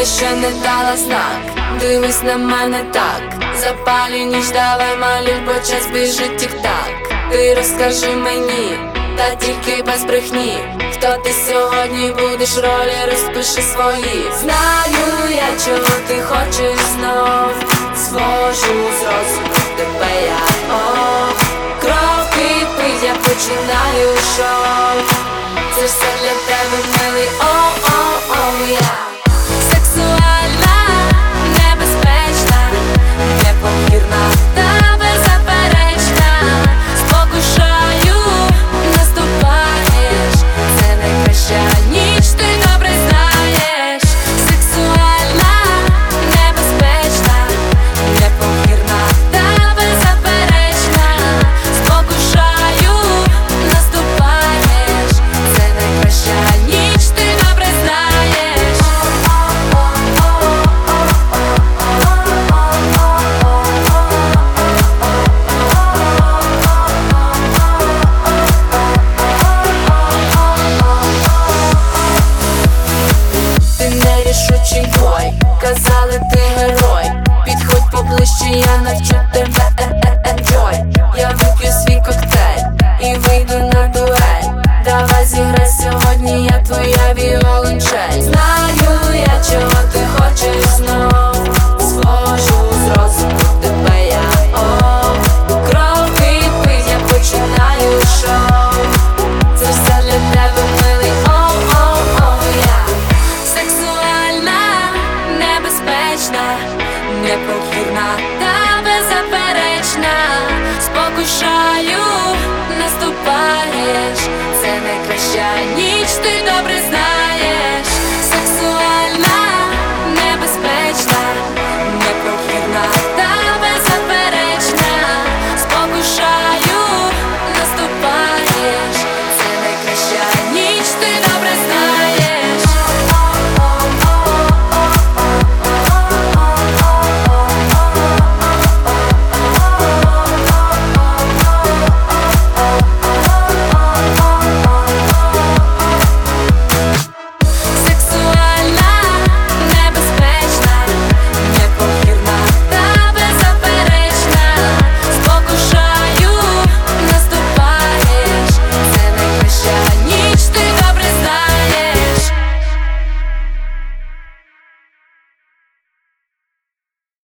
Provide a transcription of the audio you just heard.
я ще не дала знак. Дивись на мене так, запалюй ніч, давай малюй, бо час біжить тік-так. Ти розкажи мені, та тільки без брехні, хто ти сьогодні будеш, ролі розпиши свої. Знаю я, чого ти хочеш знов, звожу з розуму тебе я, кров кипить, я починаю шоу. Це все для тебе, милий, я сексуальна, небезпечна, непомірна та беззаперечна. Спокушаю, наступаєш, це найкраща ніч, ти добре знаєш. Сексуальна, небезпечна, непомірна та беззаперечна. Спокушаю, наступаєш, це найкраща ніч, ти добре знаєш. Ти нерішучий бой, казали ти герой. Підходь поближче, я навчу тебе enjoy. Я вип'ю свій коктейль і вийду на дуель. Давай зіграй сьогодні, я твоя віолончель. Знаю я, чого ти хочеш знов, звожу з розуму тебе я, кров кипить, я починаю шоу. Це все для тебе, милий, я сексуальна, небезпечна, непокірна та беззаперечна. Спокушаю, наступаєш, це найкраща ніч, ти добре знаєш.